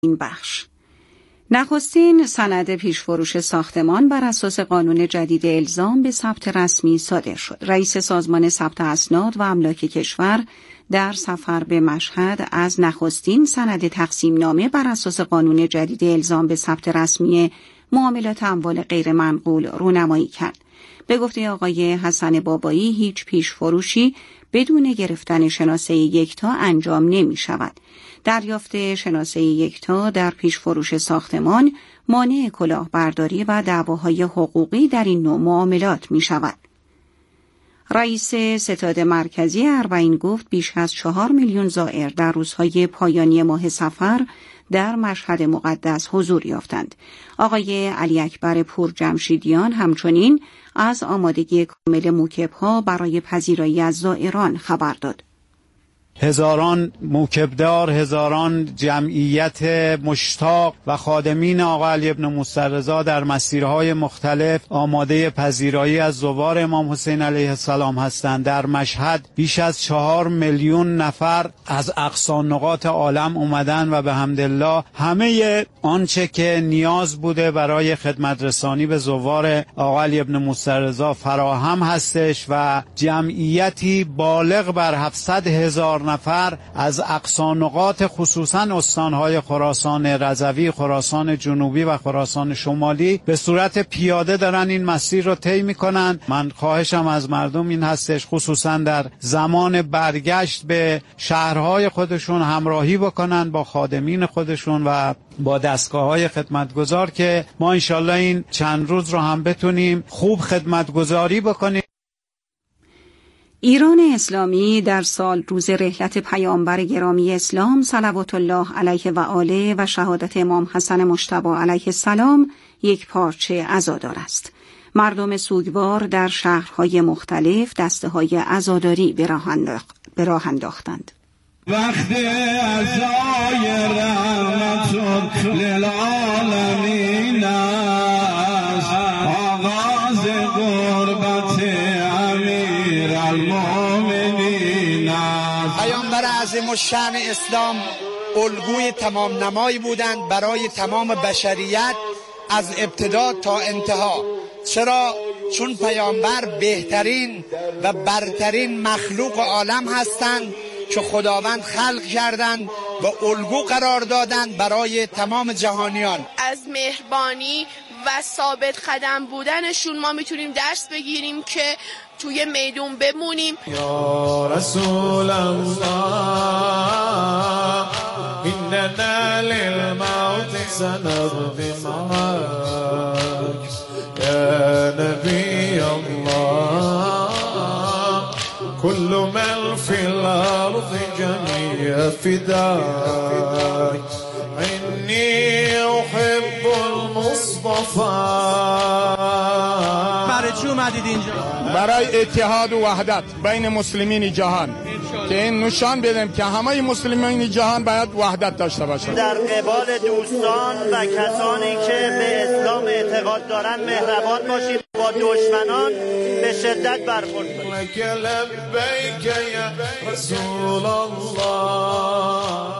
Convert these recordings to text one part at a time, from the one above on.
این بخش. نخستین سند پیشفروش ساختمان بر اساس قانون جدید الزام به ثبت رسمی صادر شد. رئیس سازمان ثبت اسناد و املاک کشور در سفر به مشهد از نخستین سند تقسیم نامه بر اساس قانون جدید الزام به ثبت رسمی معاملات اموال غیر منقول رونمایی کرد. به گفته آقای حسن بابایی هیچ پیشفروشی بدون گرفتن شناسه یکتا انجام نمی شود. دریافت شناسه یکتا در پیشفروش ساختمان مانع کلاهبرداری و دعواهای حقوقی در این نوع معاملات می شود. رئیس ستاد مرکزی اربعین گفت بیش از 4 میلیون زائر در روزهای پایانی ماه صفر در مشهد مقدس حضور یافتند. آقای علی اکبر پورجمشیدیان همچنین از آمادگی کامل موکب‌ها برای پذیرایی از زائران خبر داد. هزاران موکبدار، هزاران جمعیت مشتاق و خادمین آقا علی بن موسی رضا در مسیرهای مختلف آماده پذیرایی از زوار امام حسین علیه السلام هستند. در مشهد بیش از 4 میلیون نفر از اقصی نقاط عالم اومدن و به حمدالله همه آنچه که نیاز بوده برای خدمت رسانی به زوار آقا علی بن موسی رضا فراهم هستش و جمعیتی بالغ بر 700,000 نفر از اقصی نقاط خصوصا استانهای خراسان رضوی، خراسان جنوبی و خراسان شمالی به صورت پیاده دارن این مسیر رو طی میکنن. من خواهشم از مردم این هستش خصوصا در زمان برگشت به شهرهای خودشون همراهی بکنن با خادمین خودشون و با دستگاه‌های خدمتگزار که ما انشالله این چند روز رو هم بتونیم خوب خدمتگزاری بکنیم. ایران اسلامی در سال روز رحلت پیامبر گرامی اسلام صلوات الله علیه و آله و شهادت امام حسن مجتبی علیه السلام یک پارچه عزادار است. مردم سوگوار در شهرهای مختلف دسته‌های عزاداری به راه انداختند. وقت عزای رحمت للعالمین است، آغاز قربت امیر المؤمنین است. پیامبر اعظم الشأن اسلام الگوی تمام نمایی بودند برای تمام بشریت از ابتدا تا انتها. چرا؟ چون پیامبر بهترین و برترین مخلوق عالم هستند که خداوند خلق کردند و الگو قرار دادند برای تمام جهانیان. از مهربانی و ثابت قدم بودنشون ما میتونیم درس بگیریم که توی میدون بمونیم. یا رسول الله اننا للموت سنقدمك یا نبی الله كل من في الأرض جميع فداك إني أحب المصطفى. برای چی اومدید اینجا؟ برای اتحاد و وحدت بین مسلمین جهان که این نشان بدیم که همه مسلمین جهان باید وحدت داشته باشند. در قبال دوستان و کسانی که به اسلام اعتقاد دارند مهربان باشیم، با دشمنان به شدت برخورد کنیم. لبیک یا رسول الله.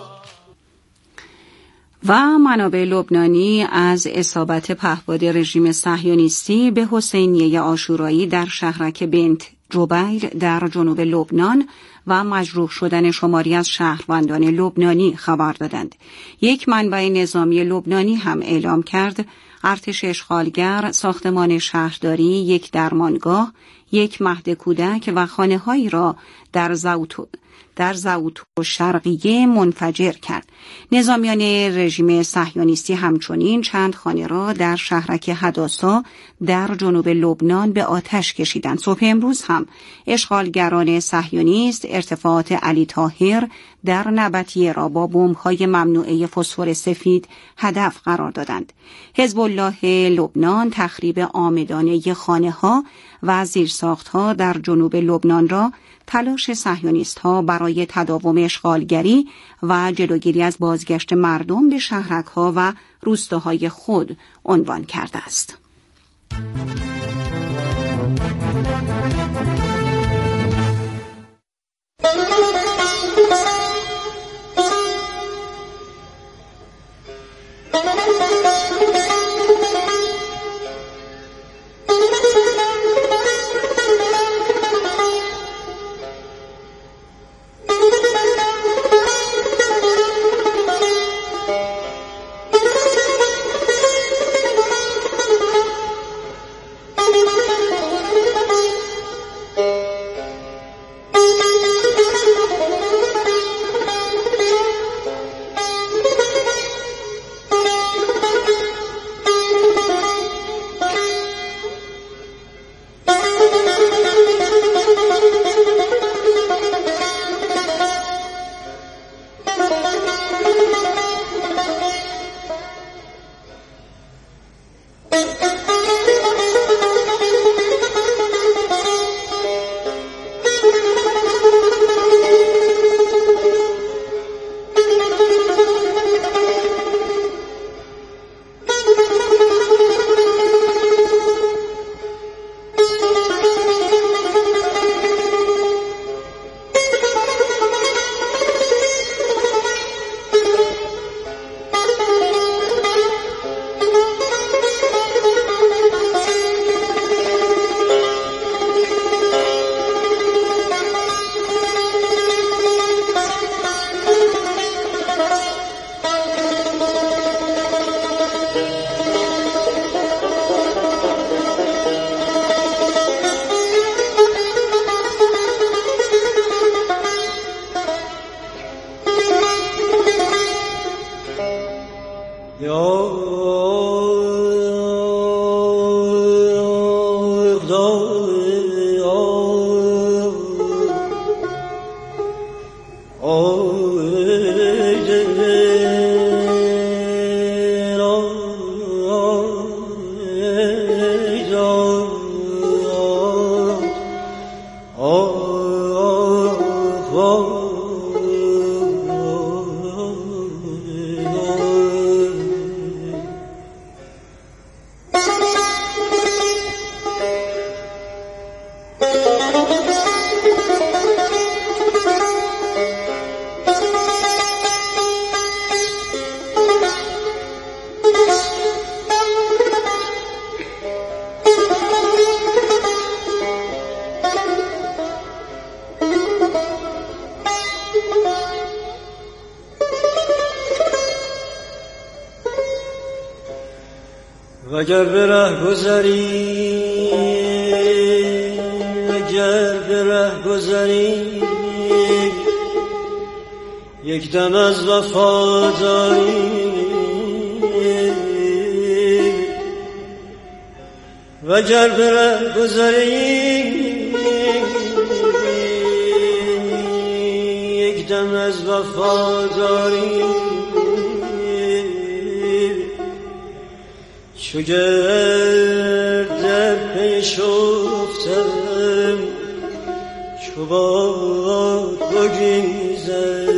و منابع لبنانی از اصابت پهپاد رژیم صهیونیستی به حسینیه عاشورایی در شهرک بنت جبیل در جنوب لبنان و مجروح شدن شماری از شهروندان لبنانی خبر دادند. یک منبع نظامی لبنانی هم اعلام کرد ارتش اشغالگر ساختمان شهرداری، یک درمانگاه، یک مهد کودک و خانه‌هایی را در زاوت و شرقیه منفجر کرد. نظامیان رژیم صهیونیستی همچنین چند خانه را در شهرک حداسا در جنوب لبنان به آتش کشیدند. صبح امروز هم اشغالگران صهیونیست ارتفاعات علی طاهر در نبطیه را با بمب‌های ممنوعه فسفر سفید هدف قرار دادند. حزب الله لبنان تخریب عامدانه خانه‌ها و زیرساخت‌ها در جنوب لبنان را تلاش صهیونیست‌ها برای تداوم اشغالگری و جلوگیری از بازگشت مردم به شهرک‌ها و روستاهای خود عنوان کرده است. اگر به ره گذری یک دم از وفاداری وگر به ره گذری یک دم از وفاداری چو گرد در پیش افتم چو باد بگریزد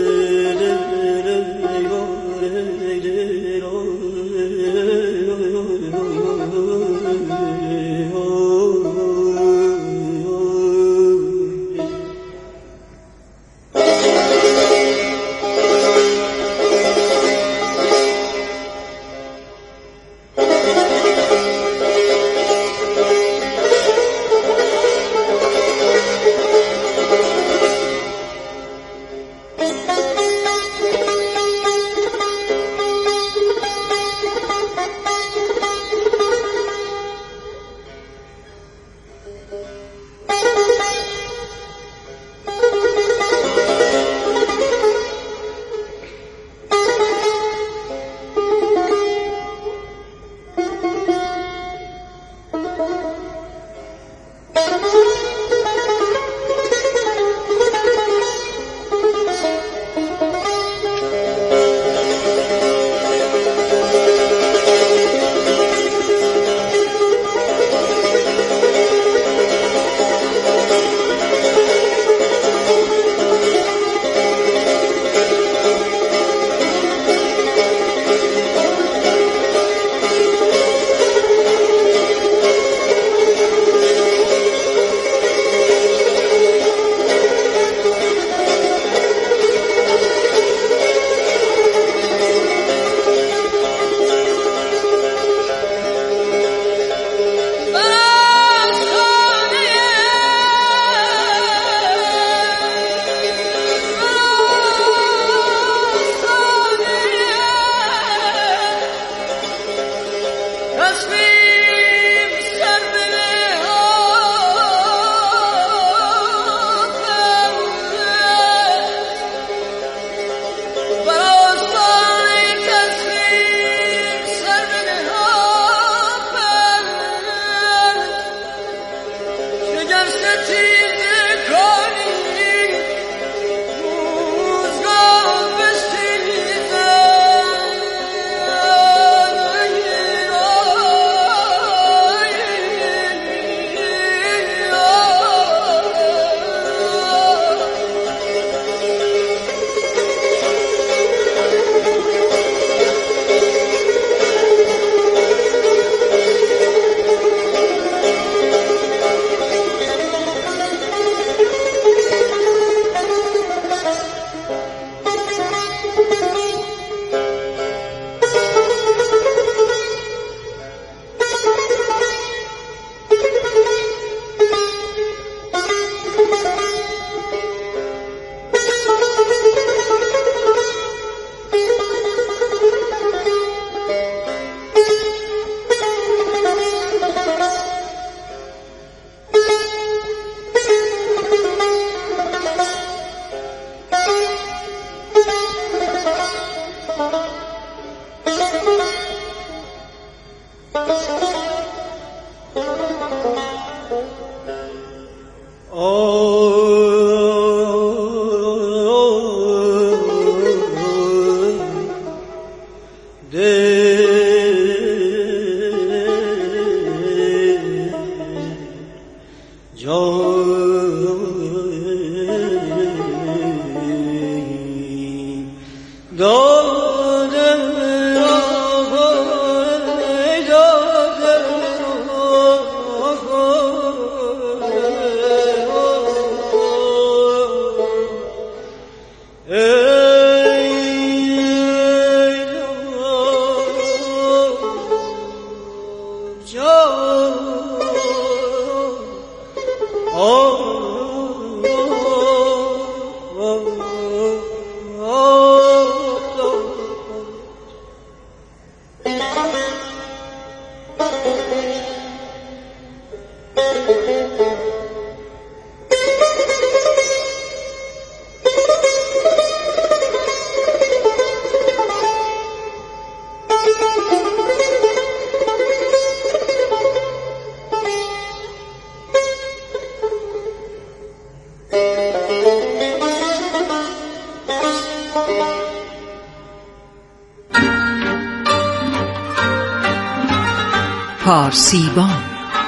پارسیبان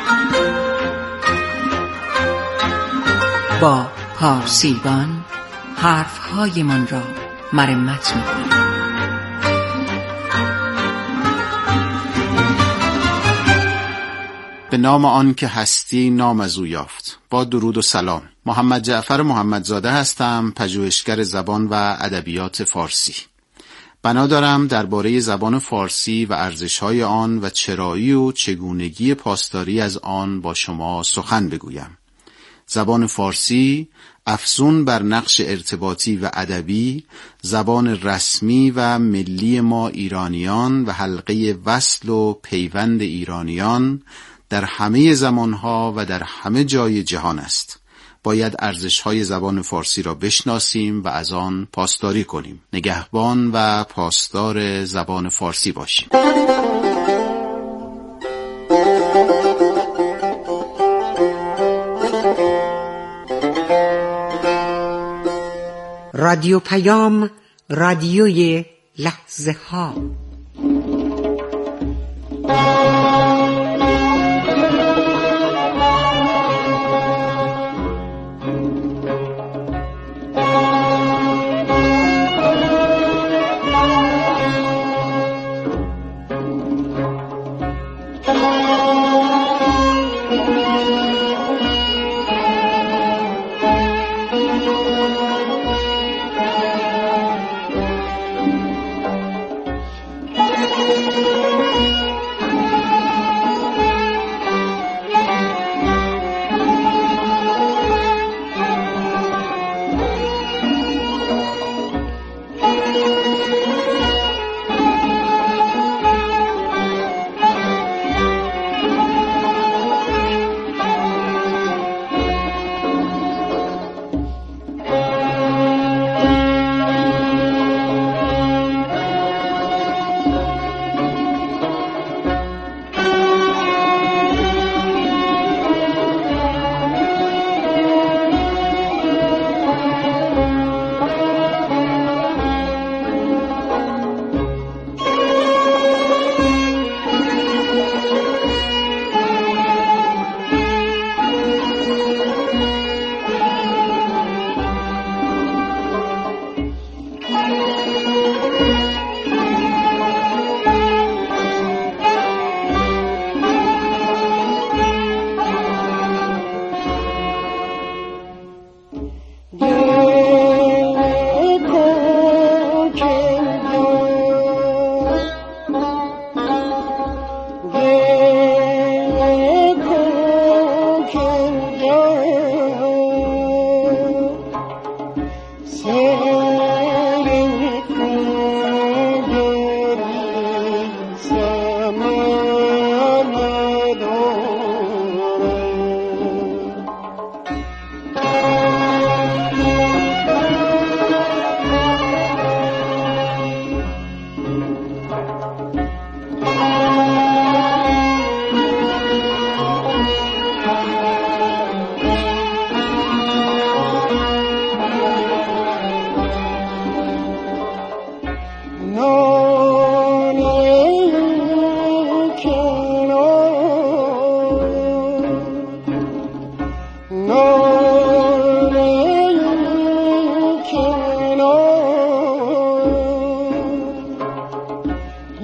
با پارسیبان حرفهایمان را مرمت می‌کنیم. به نام آن که هستی نام از او یافت. با درود و سلام. محمد جعفر محمدزاده هستم، پژوهشگر زبان و ادبیات فارسی. بنا دارم درباره زبان فارسی و ارزش‌های آن و چرایی و چگونگی پاسداری از آن با شما سخن بگویم. زبان فارسی افزون بر نقش ارتباطی و ادبی، زبان رسمی و ملی ما ایرانیان و حلقه وصل و پیوند ایرانیان در همه زمانها و در همه جای جهان است. باید ارزش‌های زبان فارسی را بشناسیم و از آن پاسداری کنیم. نگهبان و پاسدار زبان فارسی باشیم. رادیو پیام، رادیوی لحظه ها.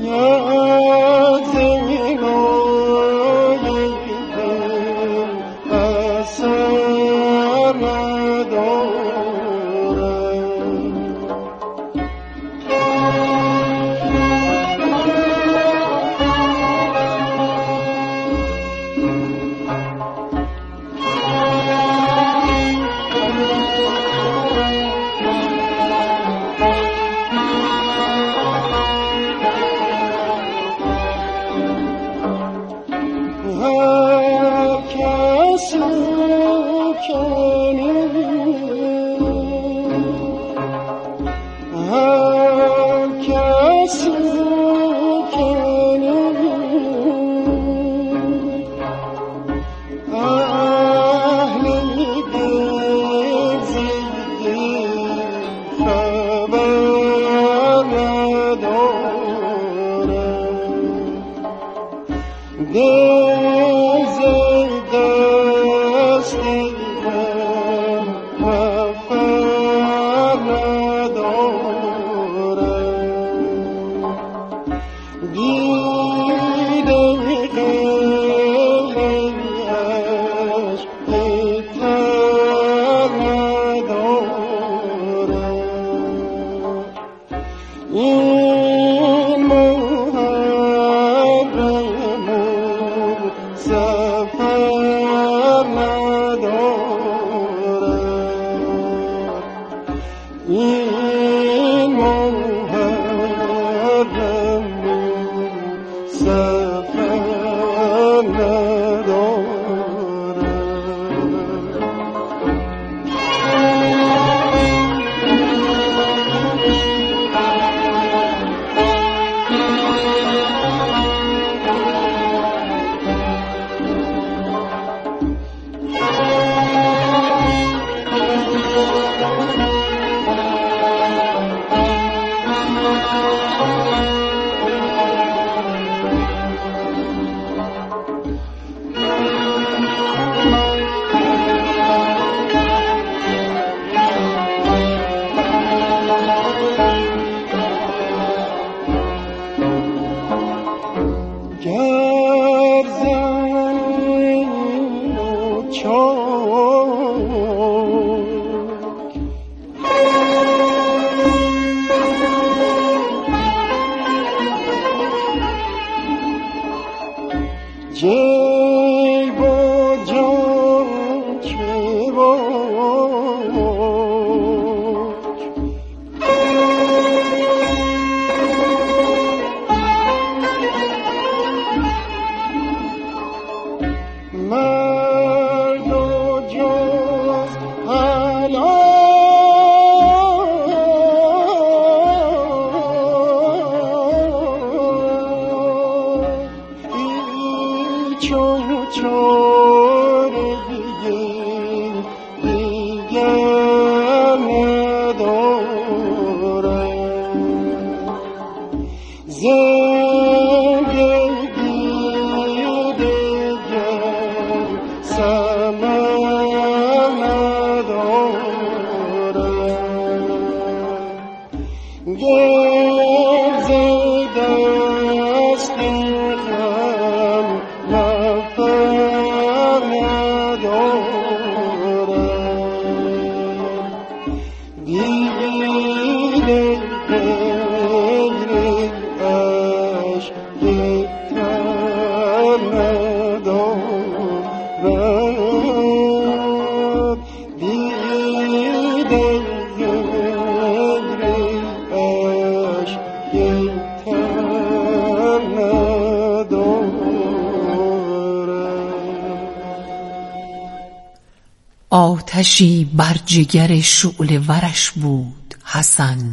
آتشی بر جگر شعله ورش بود حسن،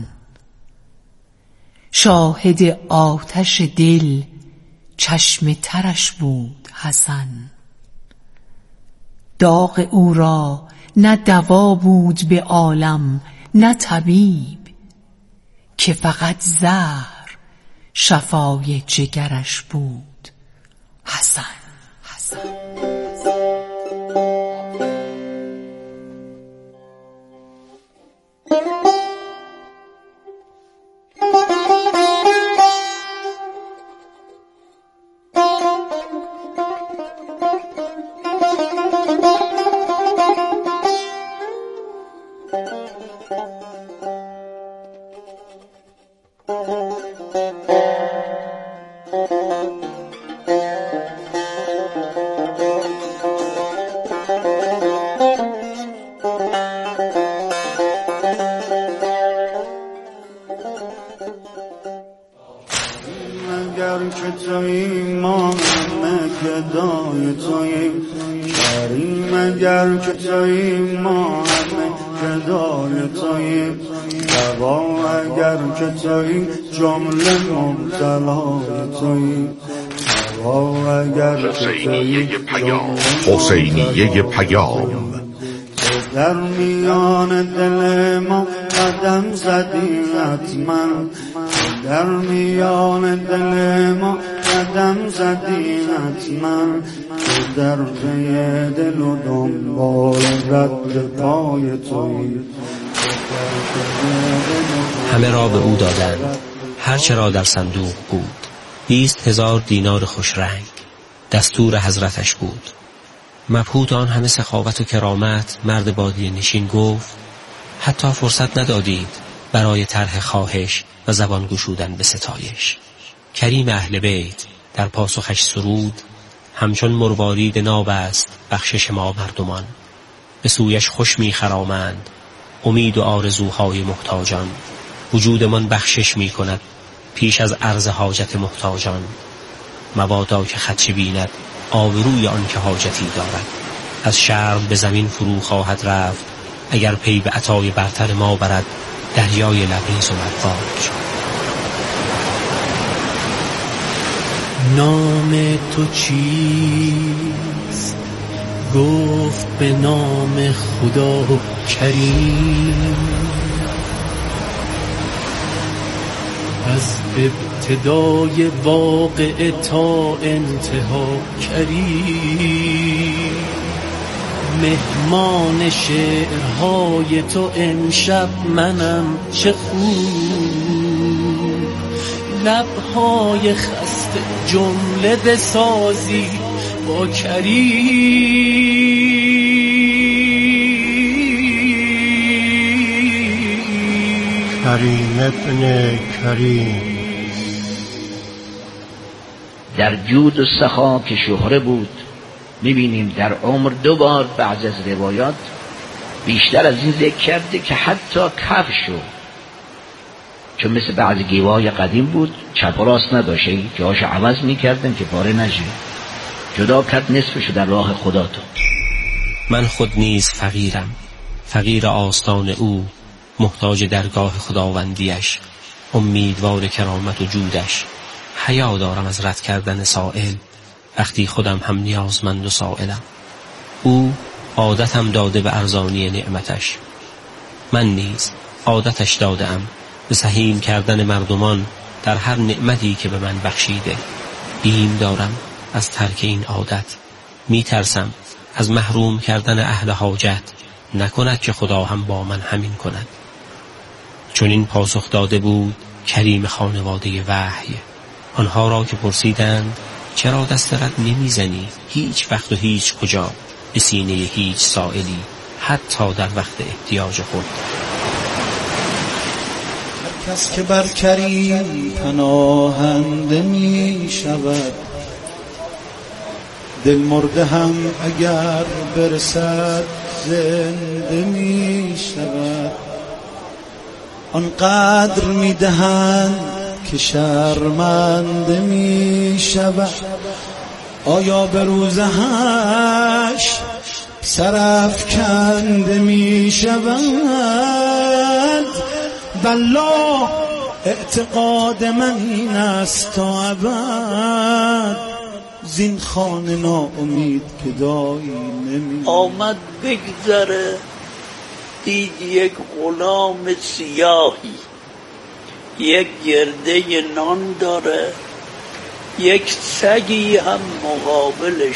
شاهد آتش دل چشم ترش بود حسن. داغ او را نه دوا بود به عالم نه طبیب، که فقط زهر شفای جگرش بود حسن. اگر که تویی ما همه گدای توییم کریم، اگر که تویی ما همه گدای توییم روا، اگر که تویی جمله مبتلای توییم روا، اگر که تویی حسینیه پیام. در میان دل ما قدم زدی حتما، در میان دل ما قدم زدی حتما، در پی دل و دنبال رد پای تویی. همه را به او دادند هرچه را در صندوق بود، 20,000 دینار خوش رنگ دستور حضرتش بود. مبهوت آن همه سخاوت و کرامت مرد بادیه نشین گفت حتی فرصت ندادید برای طرح خواهش و زبان گشودن به ستایش. کریم اهل بیت در پاسخش سرود همچون مروارید ناب است بخشش ما مردمان، به سویش خوش می خرامند امید و آرزوهای محتاجان. وجودمان بخشش می کند پیش از عرض حاجت محتاجان، مبادا که خدشه بیند آبروی آن که حاجتی دارد. از شرم به زمین فرو خواهد رفت اگر پی به عطای برتر ما برد دریای لبریز و مدفاج. نام تو چیست؟ گفت به نام خدا کریم، از ابتدای واقع تا انتها کریم. مهمان شعرهای تو امشب منم چه خوب، لبهای خسته جمله بسازی با کریم ابن کریم. در جود و سخا که شهره بود میبینیم در عمر 2 بار بعض از روایات بیشتر از این ذکر کرده که حتی کف شد، چون مثل بعض گیوهای قدیم بود چپ و راست نداشته، جاهاش عوض میکردن که پاره نشه، جدا کرد نصفشو در راه خدا تو. من خود نیز فقیرم، فقیر آستان او، محتاج درگاه خداوندیش، امیدوار کرامت و جودش. حیا دارم از رد کردن سائل وقتی خودم هم نیازمند و سائلم. او عادتم داده به ارزانی نعمتش، من نیز عادتش دادم به سهیم کردن مردمان در هر نعمتی که به من بخشیده. بیم دارم از ترک این عادت، می ترسم از محروم کردن اهل حاجت نکند که خدا هم با من همین کند. چون این پاسخ داده بود کریم خانواده وحی. آنها را که پرسیدند چرا دست رد نمیزنی هیچ وقت و هیچ کجا به سینه هیچ سائلی، حتی در وقت احتیاج خود. هر کس که بر کریم پناهنده می شود، دل مرده هم اگر برسد زنده می شود. آنقدر می دهند که شرمنده می شود، آیا به روز حشر سرافکنده می شود؟ والله اعتقاد من این است تا ابد، زین خانه ناامید که دایی نمی آمد بگذره. دید یک غلام سیاهی، یک گرده نان داره، یک سگی هم مقابلش.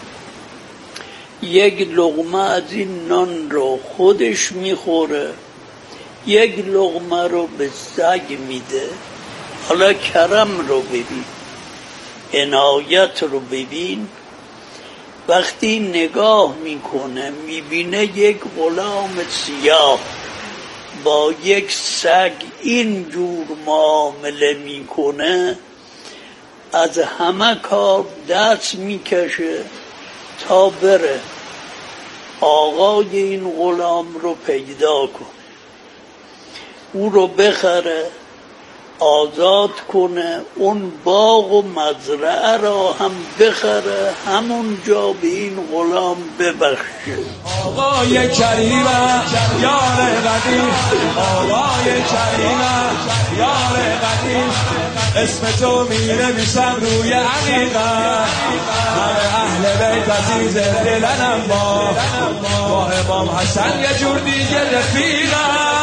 یک لقمه از این نان رو خودش میخوره، یک لقمه رو به سگ میده. حالا کرم رو ببین، عنایت رو ببین. وقتی نگاه میکنه میبینه یک غلام سیاه با یک سگ اینجور معامله میکنه، از همه کار دست میکشه تا بره آقای این غلام رو پیدا کنه، او رو بخره، آزاد کنه، اون باغ و مزرعه را هم بخره، همونجا به این غلام ببخشه. آقای کریمه یار قدیم، آقای کریمه یار قدیم، اسم تو میره میشم روی عقیقه، همه اهل بیت عزیز دلنم با امام حسن یه جور دیگه رفیقه.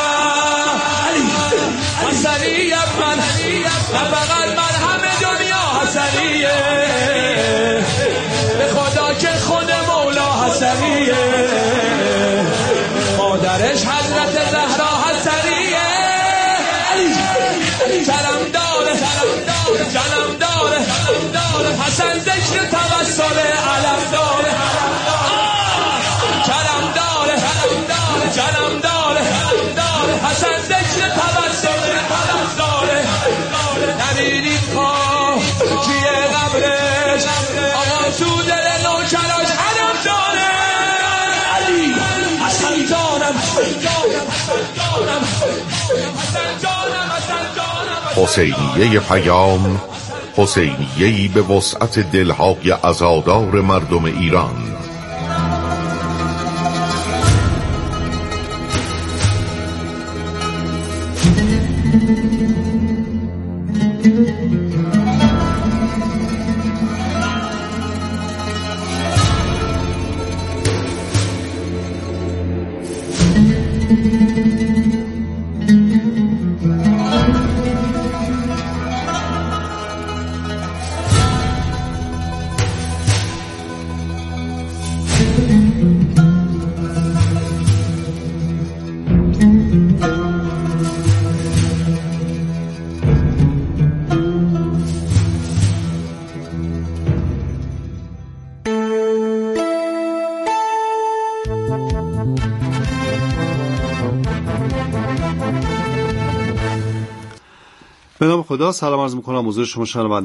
حسنیت من نه فقط من، همه دنیا حسنیه، به خدا که خود مولا حسنیه، مادرش حضرت زهرا حسنیه. جنم داره حسن ذکر توسل علم داره، جنم داره حسن ذکر توسل داره. نمیدید پا کیه قبرش، آقا تو دل نوکراش علم داره. علی حسن جانم حسینیه پیام، حسینیه‌ای به وسعت دلهای عزادار مردم ایران. به نام خدا. سلام عرض میکنم حضور شما شنونده